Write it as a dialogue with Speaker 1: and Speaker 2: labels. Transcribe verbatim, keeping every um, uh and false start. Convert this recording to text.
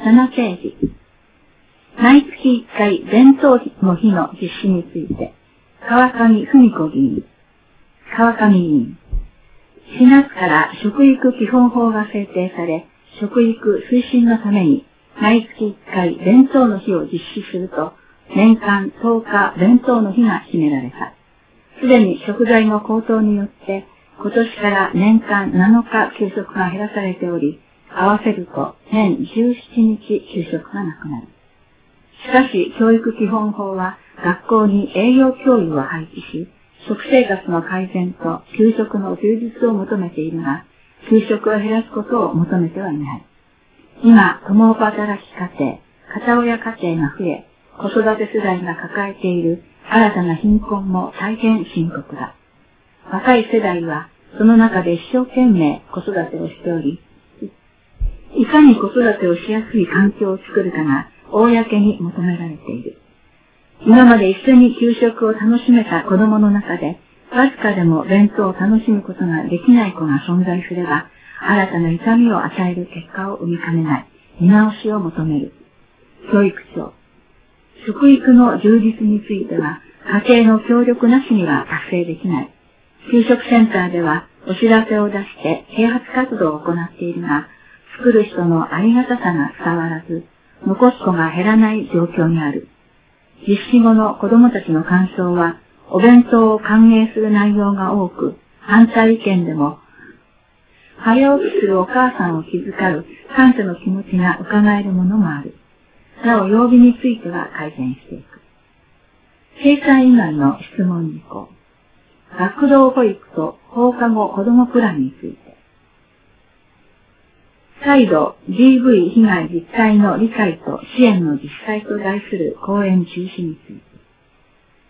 Speaker 1: ななページ。毎月いっかい弁当の日の実施について、川上文子議員、川上議員。しがつから食育基本法が制定され、食育推進のために毎月いっかい弁当の日を実施すると、年間とおか弁当の日が決められた。すでに食材の高騰によって、今年から年間なのか給食が減らされており、合わせると年じゅうしちにち給食がなくなる。しかし、教育基本法は学校に栄養教諭を配置し、食生活の改善と給食の充実を求めているが、給食を減らすことを求めてはいない。今、共働き家庭、片親家庭が増え、子育て世代が抱えている新たな貧困も大変深刻だ。若い世代は、その中で一生懸命子育てをしており、いかに子育てをしやすい環境を作るかが、公に求められている。今まで一緒に給食を楽しめた子供の中で、わずかでも弁当を楽しむことができない子が存在すれば、新たな痛みを与える結果を生みかねない、見直しを求める。教育庁。食育の充実については、家庭の協力なしには達成できない。給食センターでは、お知らせを出して啓発活動を行っているが、作る人のありがたさが伝わらず、残す子が減らない状況にある。実施後の子供たちの感想は、お弁当を歓迎する内容が多く、反対意見でも、早起きするお母さんを気遣う感謝の気持ちが伺えるものもある。なお、曜日については改善していく。掲載以外の質問事項。学童保育と放課後子供プランについて。再度 ディーブイ 被害実態の理解と支援の実態と題する講演中止について。